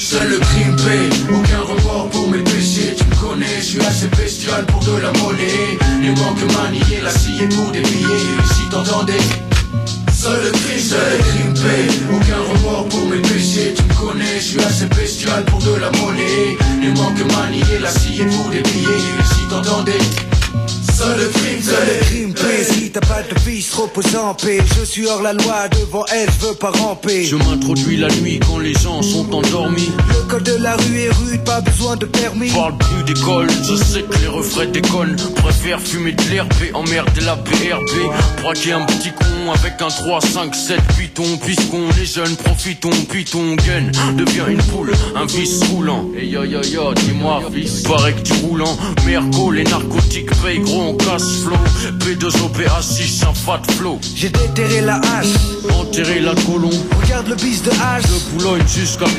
Seul le crime paie, aucun remords pour mes péchés. Tu me connais, je suis assez bestial pour de la monnaie. Les manques manier la scie pour des billets. Si t'entendais, seul le crime paie, aucun remords pour mes péchés. Tu me connais, je suis assez bestial pour de la monnaie. Les manques manier la scie pour des billets. Si t'entendais, seul le crime paie. Si t'as pas de fils, repose en paix. Je suis hors la loi, devant elle, je veux pas ramper. Je m'introduis la nuit quand les gens sont endormis. Le code de la rue est rude, pas besoin de permis. Parle plus d'école, je sais que les refrains déconnent. Préfère fumer de l'herbe et emmerder la BRB. Braquer un petit con avec un 3, 5, 7 python. Puisqu'on est jeunes, profitons, puis ton gun devient une poule, un vice roulant. Et yo yo yo, dis-moi fils, paraît que tu roulant. Merco, les narcotiques payent gros en cash flow. P2OPA6, un fat flow. J'ai déterré la hache, Enterrer la colombe, regarde le bis de hache. de Boulogne jusqu'à